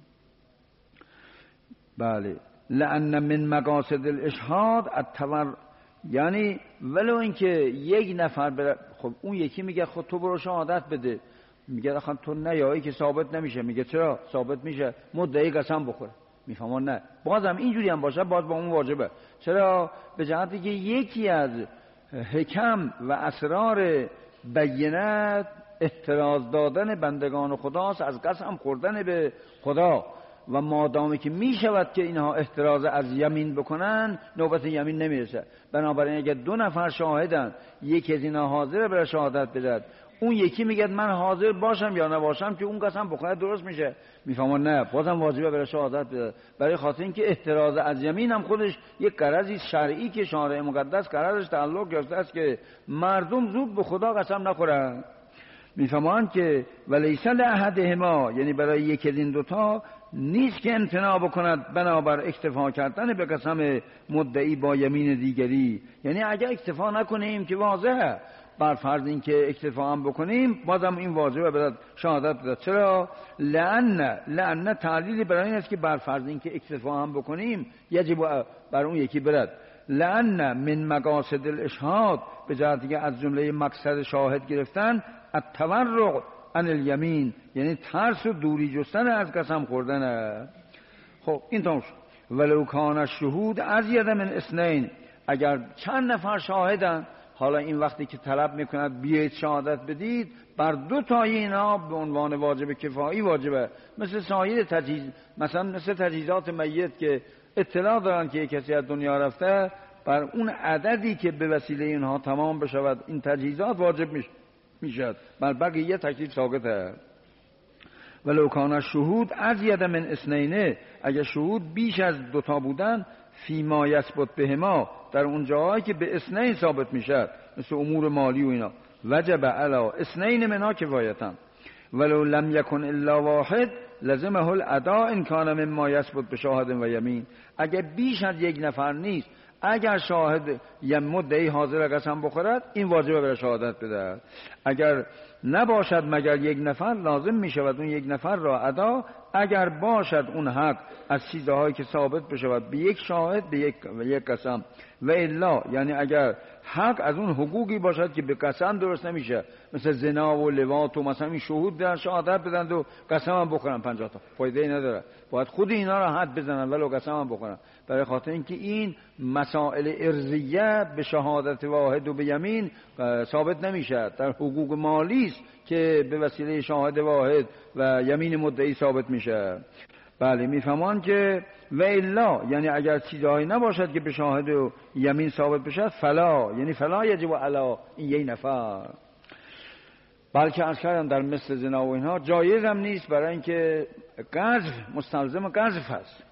بله، لأن من مقاصد الاشهاد التور، یعنی ولو اینکه یک نفر خب اون یکی میگه خب تو برو شهادت بده، میگه آخه تو نیایی که ثابت نمیشه، میگه چرا ثابت میشه؟ مدعی قسم بخوره. میفهمون نه، بازم اینجوری هم باشه باز با اون واجبه. چرا؟ به جهتی که یکی از حکم و اسرار بینت احتراز دادن بندگان خداست از قسم خوردن به خدا، و مادامی که می شود که اینها احتراز از یمین بکنن نوبت یمین نمیرسه. بنابراین اگر 2 نفر شاهدن، یکی از اینا حاضره برای شهادت بدهد، اون یکی میگه من حاضر باشم یا نباشم که اون قسم بخونه درست میشه، میفهمون نه بازم واجبه برای شهادت بده، برای خاطر اینکه احتراز از یمین هم خودش یک غرضی شرعی که شارع مقدس غرضش تعلق گرفته است که مردم زود به خدا قسم نخورن. میفهمان که ولیس لاحدهما، یعنی برای یکی از این 2 تا نیست که امتناع بکند بنابر اکتفا کردن به قسم مدعی با یمین دیگری. یعنی اگر اکتفا نکنیم که واضحه، بر فرض این که اکتفا هم بکنیم بازم این واجبه برد شهادت بدد. چرا؟ لأن تعلیل برای این است که بر فرض این که اکتفا هم بکنیم یجب بر اون یکی برد. لأن من مقاصد الاشهاد، به جهتی که از جمله مقصد شاهد گرفتن التورع عن الیمین، یعنی ترس و دوری جستن از قسم خوردن. خب این تمام شد. ولو کان الشهود ازید من اثنین، اگر چند نفر شاهدن، حالا این وقتی که طلب میکند بیایید شهادت بدید، بر 2 تای اینا به عنوان واجب کفایی واجبه. مثل سایر تجهیز، مثلا مثل تجهیزات میت که اطلاع دارن که یک کسی از دنیا رفته، بر اون عددی که به وسیله اینها تمام بشود این تجهیزات واجب میشد، بر بقیه تکلیف ساقطه. ولو کان الشهود ازید من اثنین، اگر شهود بیش از دوتا بودن، فیما یثبت بهما، در اون جاهایی که به اثنین ثابت میشد مثل امور مالی و اینا، وجب علی اثنین منها کفایتا. ولو لم یکن الا واحد لزمه الاداء ان کان مما یثبت بشاهد و یمین، اگر بیش از یک نفر نیست، اگر شاهد یا مدعی حاضر قسم بخورد این واجبه بر شهادت بده. اگر نباشد مگر یک نفر لازم می شود اون یک نفر را ادا، اگر باشد اون حق از چیزهایی که ثابت بشود به یک شاهد به یک قسم، و الا یعنی اگر حق از اون حقوقی باشد که به قسم درست نمیشه، مثل زنا و لواط و مثلا این شهود در شهادت بدن و قسم هم بخورن 50 تا، فایده ای نداره، باید خود اینا را حد بزنن ولو قسم هم بخورن، برای خاطر اینکه این مسائل ارضیه به شهادت واحد و به یمین ثابت نمیشه، در حقوق مالی است که به وسیله شاهد واحد و یمین مدعی ثابت میشه. بله میفهمان که و الا یعنی اگر چیزهایی نباشد که به شاهد و یمین ثابت بشد، فلا یعنی فلا یجب علی این یک نفر، بلکه عرض کردم در مثل زنا و اینها جایز هم نیست، برای اینکه قذف مستلزم قذف هست.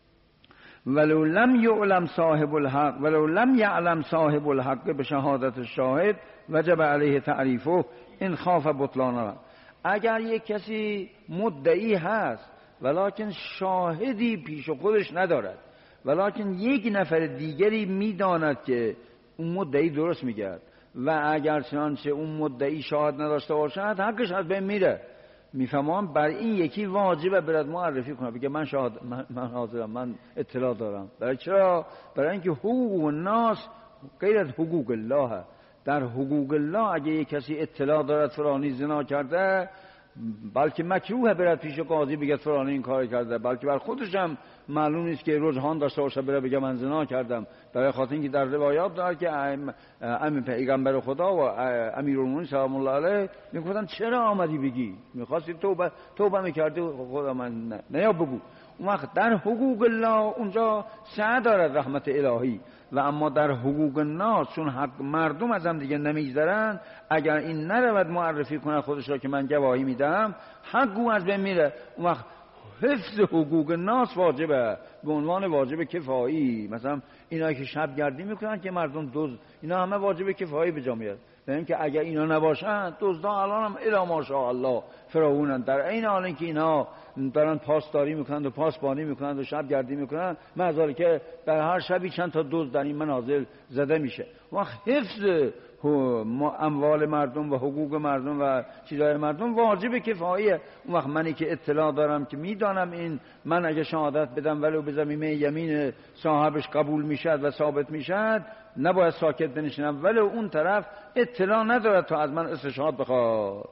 ولو لم یعلم صاحب الحق ولو لم یعلم صاحب الحق به شهادت الشاهد وجب علیه تعریفه ان خاف بطلانه، اگر یک کسی مدعی هست ولکن شاهدی پیش خودش ندارد، ولکن یک نفر دیگری میداند که اون مدعی درست میگه و اگر چنانچه اون مدعی شاهد نداشته باشد حقش از بین میره، میفهمم بر این یکی واجبه برد معرفی کنه، بگه من شاهد، من حاضرم، من اطلاع دارم. برای چرا؟ برای اینکه حقوق الناس غیر از حقوق الله، در حقوق الله اگه یک کسی اطلاع دارد فلانی زنا کرده، بلکه مکروه برد پیش قاضی بگه فلانی این کار کرده، بلکه بر خودش هم معلوم نیست که رجحان داشته باشه بره بگه من زنا کردم، برای خاطر اینکه در روایات داره که امین پیغمبر خدا و امیرالمومنین سلام الله علیه میگفتن چرا آمدی بگی، میخواستی توبه میکردی خدا من نه یا بگو. اون وقت در حقوق الله اونجا سعی دارد رحمت الهی، و اما در حقوق الناس چون حق مردم از هم دیگه نمیگذرن، اگر این نرود معرفی کنه خودش را که من گواهی میدم، حق او از بین میره. اون وقت حفظ حقوق الناس واجبه به عنوان واجب کفایی. مثلا اینا که شب گردی میکنن که مردم دزد، اینا همه واجب کفایی به جا میاد، یعنی که اگر اینا نباشن دزدا الان هم الا ماشاءالله فراوونن، در عین حال اینکه اینا دارن پاسداری میکنن و پاسبانی میکنن و شب گردی میکنن، معذالی که در هر شبی چند تا دزد در این منازل زده میشه. وقت حفظ اموال مردم و حقوق مردم و چیزهای مردم واجب کفاییه. اون وقت منی که اطلاع دارم که میدانم این من اگه شهادت بدم ولو به زمینه یمین صاحبش قبول میشد و ثابت میشد، نباید ساکت بنشینم ولو اون طرف اطلاع ندارد تا از من استشهاد بخواد.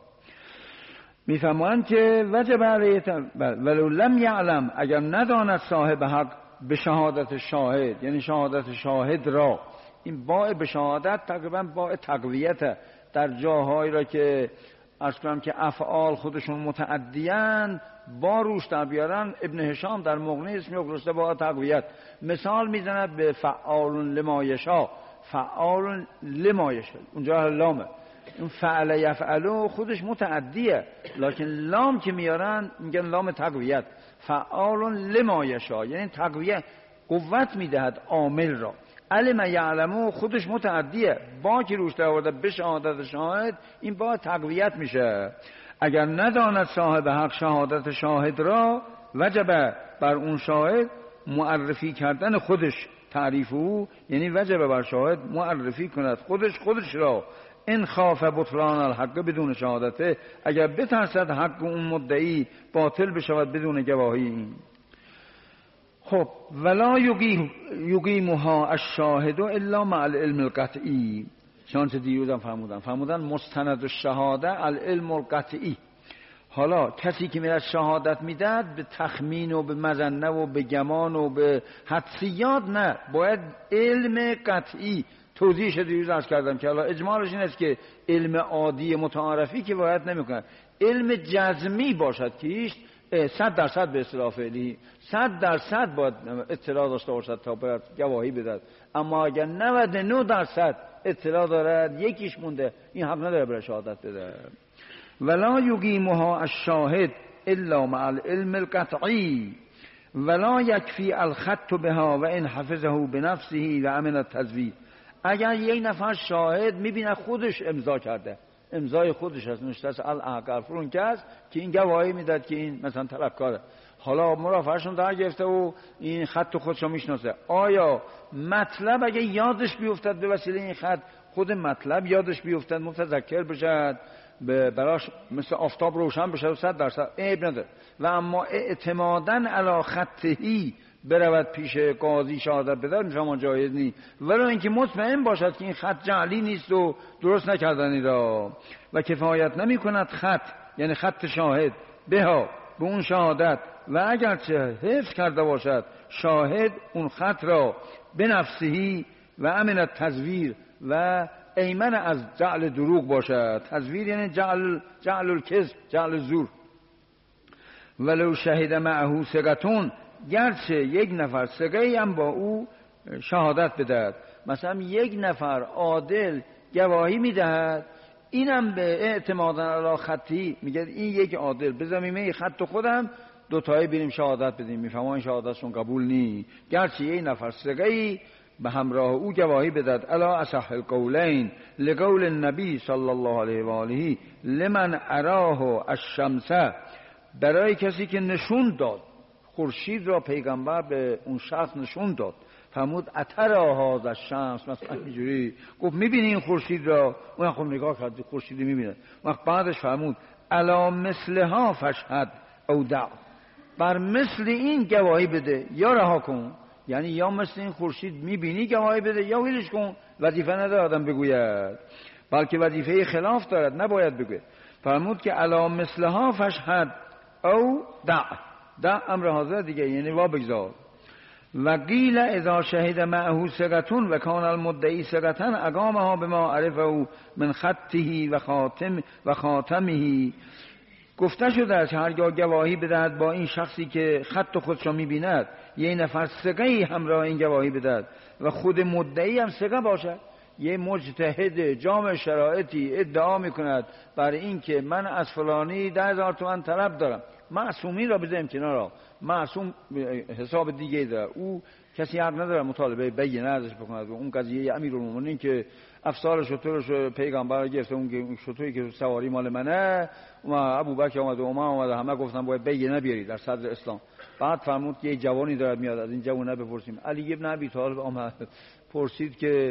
میفهمند که وجب علیه ولو لم یعلم، اگر نداند صاحب حق به شهادت شاهد، یعنی شهادت شاهد را، این باء به شهادت تقریبا باء تقویته، در جاهایی را که اصلا که افعال خودشون متعدیان با روش در بیارن، ابن هشام در مغنی اسم گذاشته باء تقویت، مثال میزند به فعال لما یشاء، فعال لما یشاء، اونجا لامه، اون فعل یفعلو خودش متعدیه، لکن لام که میارن میگن لام تقویت، فعال لما یشاء یعنی تقویت، قوت میدهد عامل را. علم یعلمو خودش متعدیه، با که روش در آورده به شهادت شاهد، این با تقویت میشه. اگر نداند صاحب حق شهادت شاهد را، وجب بر اون شاهد معرفی کردن خودش، تعریف او یعنی وجب بر شاهد معرفی کند خودش را، ان خاف بطلان الحق بدون شهادته، اگر بترسد حق اون مدعی باطل بشود بدون گواهی. خب ولا یقیمها الشاهد الا مع العلم القطعی، چنانچه دیروزم فرمودن مستند الشهاده العلم القطعی. حالا کسی که میره شهادت میداد به تخمین و به مظنه و به گمان و به حدسیات نه، باید علم قطعی. توضیحش دیروز عرض کردم که حالا اجمالش این است که علم عادی متعارفی که باید نمیکنه، علم جزمی باشد که هیچ 100% به اصطلاح فعلی 100% باید اطلاع داشته باشد تا باید گواهی بدهد. اما اگر 99% اطلاع دارد یکیش مونده، این حق نداره برای شهادت بده. ولا یقیمها الشاهد الا مع العلم القطعی ولا یکفی الخط بها و ان حفظه بنفسه و امن التزویر. اگر یک نفر شاهد میبینه خودش امضا کرده، امضای خودش هست، نوشته است الاحقر فرون کس که این گواهی میداد که این مثلا طلبکاره، حالا مرافعشون در گرفته و این خط خودش رو میشناسه، آیا مطلب اگه یادش بیفتد به وسیله این خط، خود مطلب یادش بیفتد، متذکر بشد، براش مثل آفتاب روشن بشه و 100% عیب نداره. و اما اعتمادن علی خطهی برود پیش قاضی شهادت بده میفهمه جایز نیست، ولی اینکه مطمئن باشد که این خط جعلی نیست و درست نکردنی را. و کفایت نمی کند خط، یعنی خط شاهد، بها به اون شهادت، و اگرچه حفظ کرده باشد شاهد اون خط را به نفسهی و امن التزویر و ایمن از جعل دروغ باشد. تزویر یعنی جعل الکذب، جعل زور. ولو شهد معه ثقتون، گرچه یک نفر ثقه‌ای هم با او شهادت بدهد. مثلا یک نفر عادل گواهی میدهد، اینم به اعتماد علی خطی میگه این یک عادل، بذاریم این خط خودم دوتایی بریم شهادت بدیم، میفهمن این شهادتشون قبول نی، گرچه یک نفر ثقه‌ای به همراه او گواهی بدهد. الا اصح القولین لقول النبی صلی الله علیه و آله لمن اراه الشمس، برای کسی که نشون داد خورشید را، پیغمبر به اون شخص نشون داد، فرمود اترا هذا الشمس، مثلا اینجوری گفت میبینی این خورشید را، اون خب نگاه کرد خورشید میبینه، وقت بعدش فرمود الا مثلها فشهد او دع، بر مثل این گواهی بده یا رها کن. یعنی یا مثل این خورشید میبینی گواهی بده یا ویلش کن، وظیفه نداره آدم بگوید، بلکه وظیفه خلاف دارد، نباید بگوید. فرمود که الا مثلها فشهد او دع امر حاضر دیگه، یعنی وا بگذار. و قیل اذا شهد معه ثقتون و کان المدعی ثقتن اقامها بما عرفه من خطه و خاتمه. گفته شده است هرگاه گواهی بدهد با این شخصی که خط خودش را می‌بیند، یه نفر ثقه‌ای همراه این گواهی بدهد و خود مدعی هم ثقه باشد. یه مجتهد جامع شرایطی ادعا میکند برای این که من از فلانی 10,000 تومان طلب دارم، معصومین را بذاریم کنار را، معصوم حساب دیگه داره، او کسی حق نداره مطالبه بینه ازش بکند. و اون قضیه امیرالمومنین که افسار شطورش پیغمبر گرفته، اون شطوری که سواری مال منه، و ابوبکر اومد و عمر اومد، همه گفتن باید بینه بیاری در صدر اسلام. بعد فرمود که یه جوانی دارد میاد، از این جوانه بپرسیم. علی ابن ابی طالب آمد پرسید که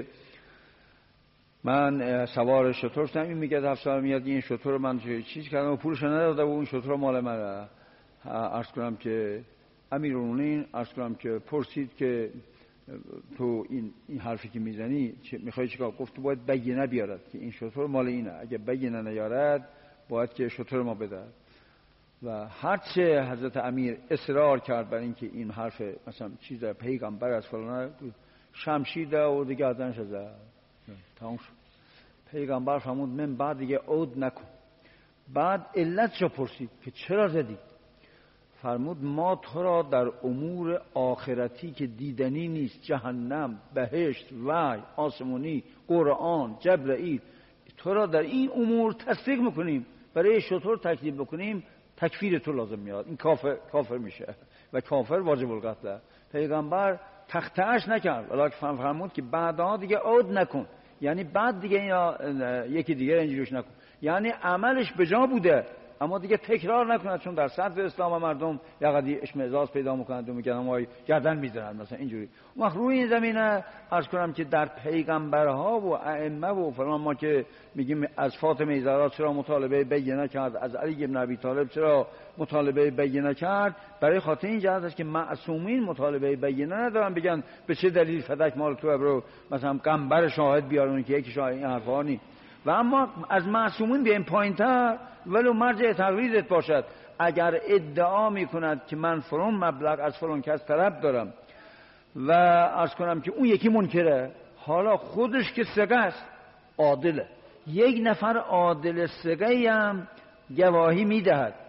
من سوار شطور شدم، این میگه افسر میاد این شطور من چیز کردم و پولش نداده و اون شطور مال منه. عرض کنم که امیرالمومنین عرض کنم که پرسید که تو این حرفی که میزنی میخوای چیکار؟ گفت تو باید بگینه بیارد که این شطور مال اینه، اگه بگینه نیارد باید که شطور ما بده. و هرچه حضرت امیر اصرار کرد بر اینکه این حرف مثلا چیز پیغمبر از فلان شمشیر و دیگه ازنش زد، تمام شد. پیغمبر فرمود من بعد دیگه عود نکن. بعد علتش رو پرسید که چرا زدی؟ فرمود ما تو را در امور آخرتی که دیدنی نیست، جهنم، بهشت، وحی آسمانی، قرآن، جبرائیل، تو را در این امور تصدیق میکنیم، برای شطور تکذیب بکنیم تکفیر تو لازم میاد، این کافر میشه و کافر واجب القتل. پیغمبر تخته‌اش نکرد، ولی فرمود که بعدها دیگه عود نکن، یعنی بعد دیگه یکی دیگه اینجوریش نکن، یعنی عملش به جا بوده اما دیگه تکرار نکند، چون در صدر اسلام مردم یه قدی اشمئزاز پیدا میکنند و میگن وای گردن میزنند مثلا اینجوری. وقت روی این زمینه عرض کنم که در پیغمبرها و ائمه و فلان ما که میگیم از فاطمه زهرا چرا مطالبه بینه کرد، از علی بن ابی طالب چرا مطالبه بینه کرد، برای خاطر این جهت است که معصومین مطالبه بینه ندارن بگن به چه دلیل فدک مال تو برو مثلا قنبر شاهد بیارون که یکی شاهد، این حرفا نیست. و اما از معصومین بیایم پایین‌تر، ولو مرجع تقلیدت باشد، اگر ادعا میکند که من فلان مبلغ از فلان کس طلب دارم و عرض کنم که اون یکی منکره، حالا خودش که ثقه است، عادله، یک نفر عادل ثقه‌ای هم گواهی میدهد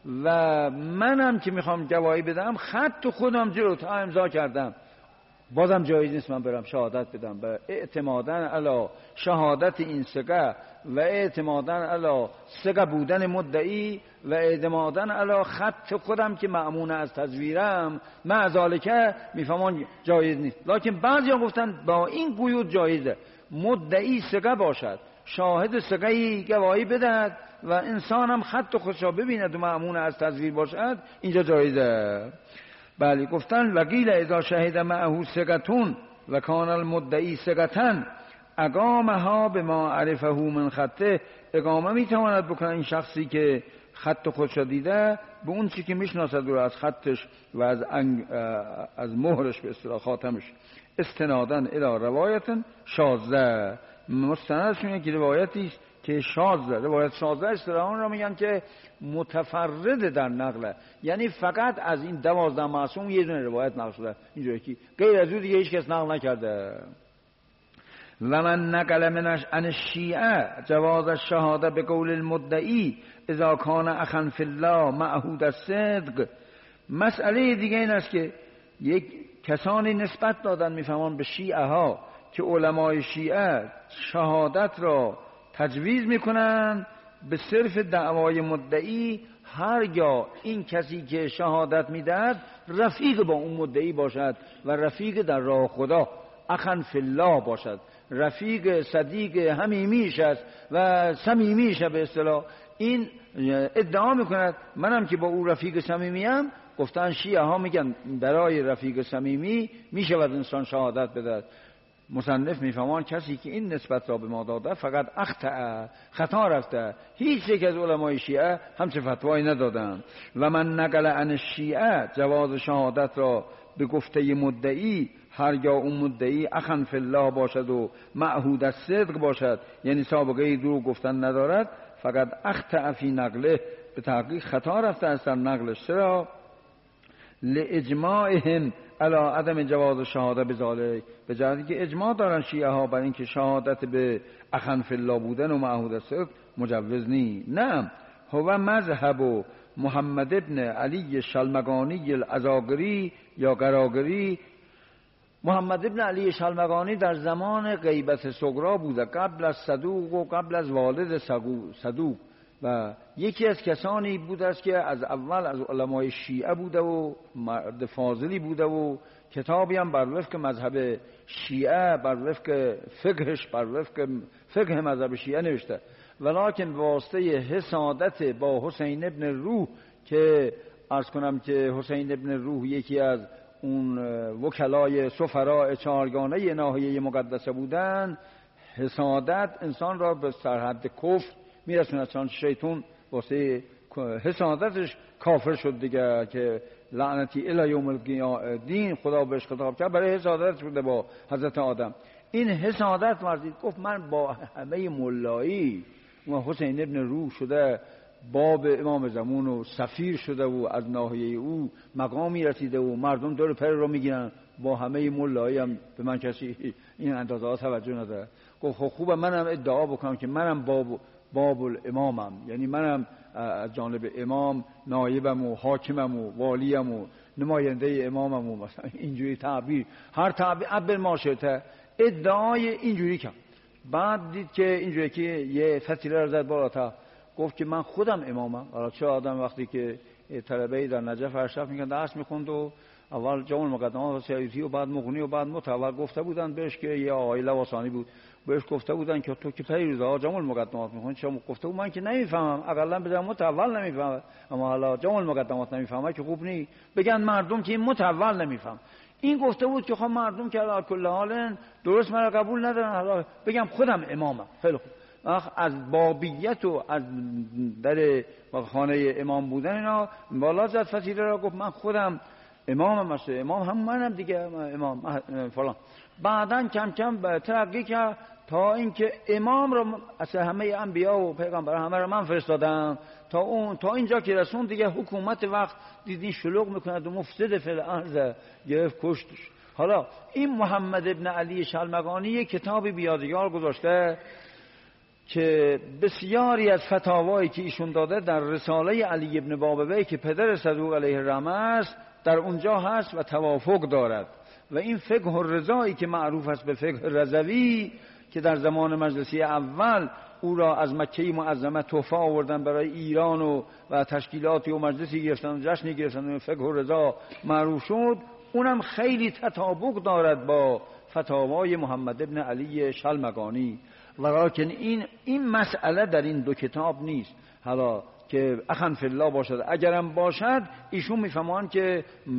و منم که میخوام گواهی بدم خط خودم جلو تا امضا کردم، بازم جایز نیست من برم شهادت بدم. به اعتمادن علی شهادت این سقه و اعتمادن علی سقه بودن مدعی و اعتمادن علی خط خودم که مأمون از تزویرم، مع ذالک میفهمان جایز نیست. لکن بعضیا گفتن با این قیود جایزه، مدعی سقه باشد، شاهد سقه‌ای گواهی بدهد و انسان هم خط خودش را ببیند و مأمون از تزویر باشد، اینجا جایزه. بله گفتن وقیل اذا شهد معه ثقتون و کان المدعی ثقتن اقامها بما عرفه من خطه، اقامه میتواند بکنه این شخصی که خط خودش دیده به اون چی که میشناسد رو از خطش و از مهرش به اصطلاح خاتمش، استنادن الی روایت شاذه، مستندش اینه که روایتی است که شاذه. روایت شاذه اصطلاحاً را میگن که متفرد در نقله، یعنی فقط از این 12 معصوم یه دونه روایت نقل شده، اینجوری که غیر از اون دیگه هیچ کس نقل نکرده. و من نقل منش عن الشیعه جواز الشهاده بقول المدعی اذا کان اخا فی الله معهود الصدق. مسئله دیگه این است که یک کسانی نسبت دادن میفهمان به شیعه ها که علمای شیعه شهادت را تجویز میکنن به صرف دعوای مدعی، هرگاه این کسی که شهادت میدهد رفیق با اون مدعی باشد و رفیق در راه خدا اخن فی الله باشد، رفیق صدیق حمیمیش است و صمیمیش به اصطلاح. این ادعا میکند منم که با او رفیق صمیمیم. گفتن شیعه ها میگن برای رفیق صمیمی میشود انسان شهادت بدهد. مصنف میفهمان کسی که این نسبت را به ما داده فقط خطا رفته. هیچ یک از علمای شیعه همچه فتوایی ندادن. و من نقل عن الشیعه جواز شهادت را به گفته مدعی هرگاه اون مدعی اخن فی الله باشد و معهود الصدق باشد، یعنی سابقه دروغ گفتن ندارد، فقط اخطأ فی نقله، به تحقیق خطا رفته است در نقلش. چرا؟ لاجماعهم علی عدم جواز شهاده بذالک، به جهتی که اجماع دارن شیعه ها بر اینکه شهادت به اخن فی الله بودن و معهود الصدق مجوز نی. نه، هو مذهب محمد ابن علی شلمغانی الازاغری یا قراقری. محمد ابن علی شلمغانی در زمان غیبت صغرا بوده، قبل از صدوق و قبل از والد صدوق، و یکی از کسانی بوده است که از اول از علمای شیعه بوده و مرد فاضلی بوده و کتابی هم بر وفق مذهب شیعه، بر وفق فقهش، بر وفق فقه مذهب شیعه نوشته. ولیکن به واسطه حسادت با حسین ابن روح، که عرض کنم که حسین ابن روح یکی از اون وکلای سفراء چهارگانه ناحیه مقدسه بودن، حسادت انسان را به سرحد کفر میرسونه. چون شیطان واسه حسادتش کافر شد دیگه، که لعنتی الی یوم الدین خدا بهش خطاب کرد برای حسادت شده با حضرت آدم. این حسادت ورزید، گفت من با همه ملایی و حسین ابن روح شده باب امام زمان و سفیر شده و از ناحیه او مقامی رسیده و مردم دور پر رو میگیرن، با همه ملایی هم به من کسی این اندازه ها توجه نداره. گفت خب خوبه منم ادعا بکنم که منم باب الامامم، یعنی منم از جانب امام نایبم و حاکمم و والیم و نماینده امامم و مثلا اینجوری تعبیر، هر تعبیر عبر ما شده ادعای اینجوری کرد. بعد دید که اینجوری که یه فتیله رو زد بالاتر، گفت که من خودم امامم. حالا چه آدم وقتی که طلبه‌ای در نجف ارشف میگن درس میخوند و اول جامع المقدمات و سیوطی و بعد مغنی و بعد متول گفته بودن بهش که یه آقای لواسانی بود، بهش گفته بودن که تو که پیروزا جامع المقدمات میخونی، چه گفته بود من که نمیفهمم، اقلا بگم متول نمیفهمم، اما حالا جامع المقدمات نمیفهمه که خوب نی، بگن مردم که این متول نمیفهم. این گفته بود که خب مردم که علی کل حال درست من قبول ندارن، حالا بگم خودم امامم. خیلی خوب، از بابیت و از در خانه امام بودن اینا بالا زد فتیله را، گفت من خودم امامم، مثلا امام هم منم دیگه، امام فلان. بعدن کم کم ترقی کرد تا اینکه امام را اصلا همه انبیا و پیغمبر همه را من فرستادم، تا اینجا که رسون دیگه حکومت وقت دیدین شلوغ میکند و مفسد فی الارض، گرفت کشتش. حالا این محمد ابن علی شلمغانی کتابی بیادگار گذاشته که بسیاری از فتاوایی که ایشون داده در رساله علی ابن بابویه که پدر صدوق علیه الرحمه است در اونجا هست و توافق دارد. و این فقه الرضایی که معروف است به فقه رضوی که در زمان مجلسی اول او را از مکه معظمه تحفه آوردن برای ایران و تشکیلاتی و مجلسی گرفتن و جشنی گرفتن و فقه الرضا معروف شد، اونم خیلی تطابق دارد با فتاوای محمد ابن علی شلمغانی. ولیکن این مسئله در این دو کتاب نیست. حالا که اخن فی الله باشد، اگرم باشد ایشون میفهمان که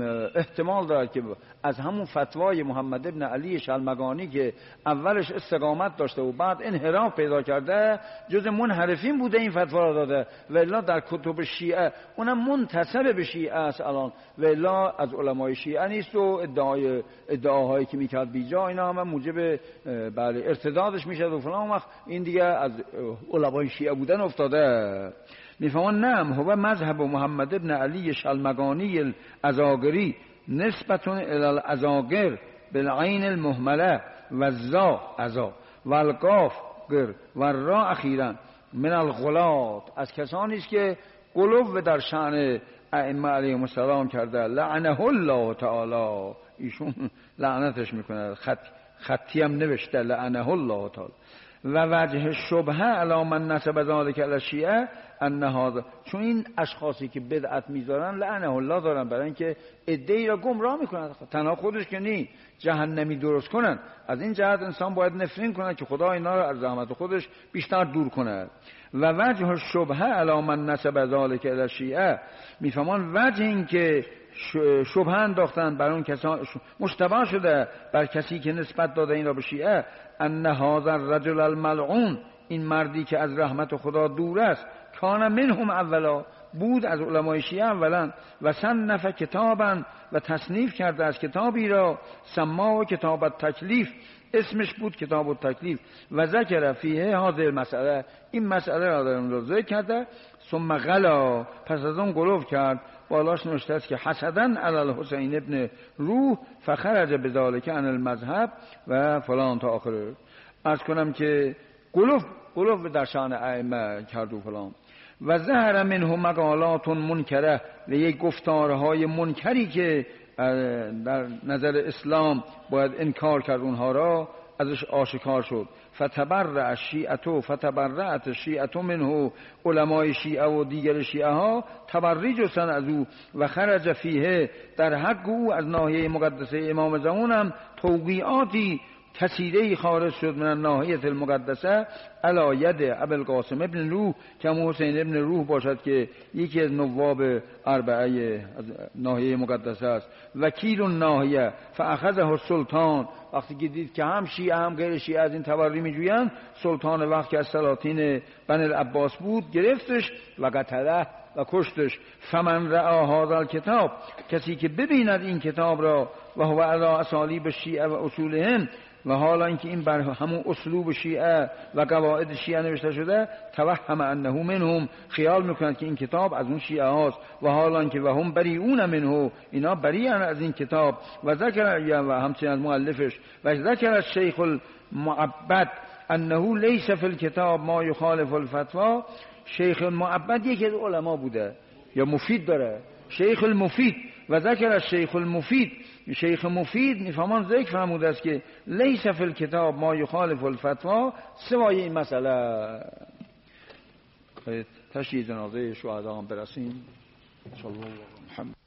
احتمال دارد که از همون فتوای محمد ابن علی شلمغانی که اولش استقامت داشته و بعد انحراف پیدا کرده جز منحرفین بوده این فتوا را داده، و الا در کتب شیعه اونم منتسب به شیعه است الان، و الا از علمای شیعه نیست و ادعاهایی که میکرد بیجا اینا هم موجب بله ارتدادش میشه و فلان وقت این دیگه از علمای شیعه بودن افتاده. میفهمون نعم هو مذهب محمد ابن علی شلمغانی الازاگری نسبتون الى الازاگر بالعین المهمله و الزا ازا و القاف گر و را اخیرا من الغلات، از کسانی است که غلو در شأن ائمه علیهم السلام کرده، لعنه الله تعالی، ایشون لعنتش میکنه، خطی هم نوشته لعنه الله تعالی. و وجه شبهه علی من نسب ذلک الی الشیعه ان هذا، چون این اشخاصی که بدعت میذارن لعنه الله دارن برای اینکه عده‌ای را گمراه میکنن، تنها خودش که نی جهنمی درست کنن. از این جهت انسان باید نفرین کنه که خدا اینا را از رحمت خودش بیشتر دور کنه. و وجه شبهه علی من نسب ذلک الی الشیعه، میفهمان وجه این که شبهه انداختن بر اون کسان، مشتبه شده بر کسی که نسبت داده این را به شیعه، ان هذا الرجل الملعون، این مردی که از رحمت خدا دور است، کان منهم اولا، بود از علمای شیعه اولا، و صنف کتابا، و تصنیف کرده از کتابی را سما و کتاب التکلیف، اسمش بود کتاب التکلیف، و ذکر فیه هذه المسئله، این مسئله را در اون ذکر کرده. ثم غلا، پس از اون غلو کرد، بالاش نوشته است که حسدن علی الحسین ابن روح فخرج بذلک عن المذهب و فلان تا آخره. عرض کنم که غلو در شأن ائمه کرد و فلان. و ظهر منه مقالات منکره، و یک گفتارهای منکری که در نظر اسلام باید انکار کرد اونها را ازش آشکار شد. فتبرع فتبرعت الشیعه منه، علمای شیعه و دیگر شیعه ها تبرئ جستند از او. و خرج فیه، در حق او از ناحیه مقدسه امام زمان هم توقیعاتی کثیره خارج شد من ناحیه المقدسه علی ید ابوالقاسم ابن روح، که حسین ابن روح باشد که یکی از نواب اربعه از ناحیه مقدسه است. وکیل الناحیه فاخذه السلطان، وقتی که دید که هم شیعه هم غیر شیعه از این تبرئ میجویند، سلطان وقت که از سلاطین بنی العباس بود گرفتش و قتله و کشتش. فمن رأى هذا الکتاب، کسی که ببیند این کتاب را، و هو علی اسالیب شیعه و اصولهم، و حالا اینکه این بر همون اسلوب شیعه و قواعد شیعه نوشته شده، توهم انه منهم، خیال میکنند که این کتاب از اون شیعه هاست، و حالا اینکه و هم بریئون منه، اینا بریئن از این کتاب. و ذکر، و همچنین از مؤلفش، و ذکر الشیخ المعبد انه لیس فی الکتاب ما یخالف الفتوا. شیخ المعبد یکی از علما بوده یا مفید داره، شیخ المفید. و ذکر الشیخ المفید، شیخ مفید میفهمان ذکر فرموده است که لیس فی الکتاب ما یخالف الفتوا، سوای این مسئله. تشییع جنازه شهدا هم برسیم. صلی الله علیه و محمد.